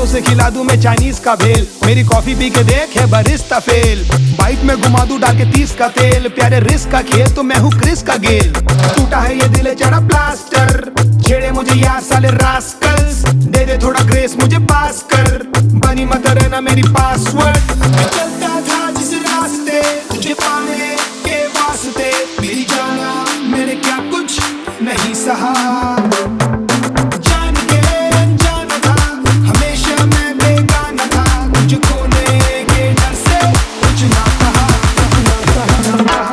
से खिला दूं मैं चाइनीज का भेल, मेरी कॉफी पी के देख है बरिस्ता फेल। बाइक में घुमा दूं डाल के 30 का तेल, प्यारे रिस्क का खेल तो मैं हूँ क्रिस का गेल। टूटा है ये दिल चढ़ा प्लास्टर, छेड़े मुझे यार साले रास्कल्स, दे दे थोड़ा ग्रेस मुझे पास कर, बनी मत रहना मेरी पासवर्ड। मैं चलता था जिस रास्ते तुझे पाने के वास्ते, मेरी जाना मैंने क्या कुछ नहीं सहा। जान के अनजाना था, हमेशा मैं बेगाना था, तुझे खोने के डर से कुछ ना कहा, कुछ ना कहा।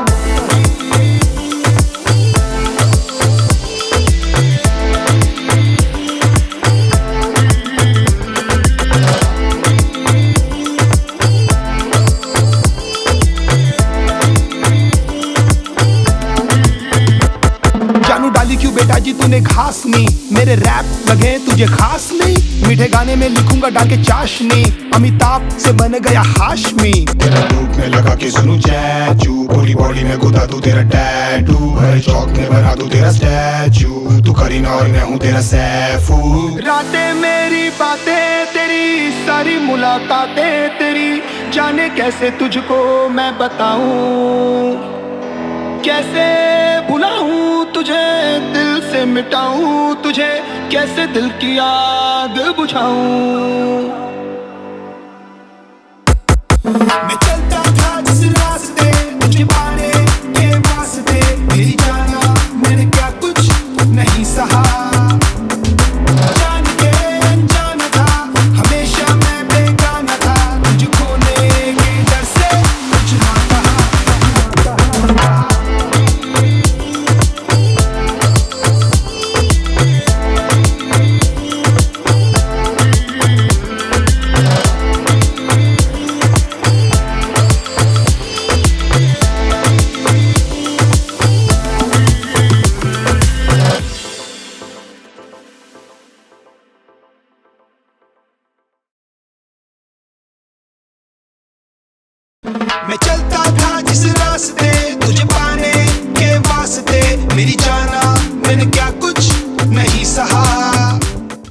जानू डाली क्यों बेटा जी तूने घास नहीं, मेरे रैप लगे तुझे खास नहीं, मीठे गाने में लिखूंगा डाल के चाशनी, अमिताभ से बन गया हाशमी। तेरा लूप में लगा के सुनूं चैचू, पूरी बॉडी में गुदा तू तेरा टैटू, हर चौक में बना तू तेरा स्टैचू, तू करीना और मैं हूँ तेरा सैफू। रातें मेरी बातें तेरी, सारी मुलाकातें तेरी, जाने कैसे तुझको मैं बताऊं, कैसे भुलाऊं तुझे, दिल से मिटाऊं तुझे, कैसे दिल की आग बुझाऊं। मैं चल